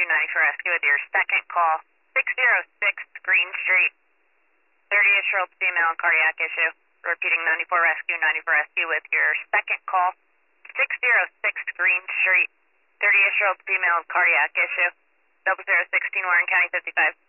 Rescue 94 Rescue with your second call. 606 Green Street. 38-year-old female cardiac issue. Repeating 94 Rescue, 94 Rescue with your second call. 606 Green Street. 38-year-old female cardiac issue. 0016 Warren County 55.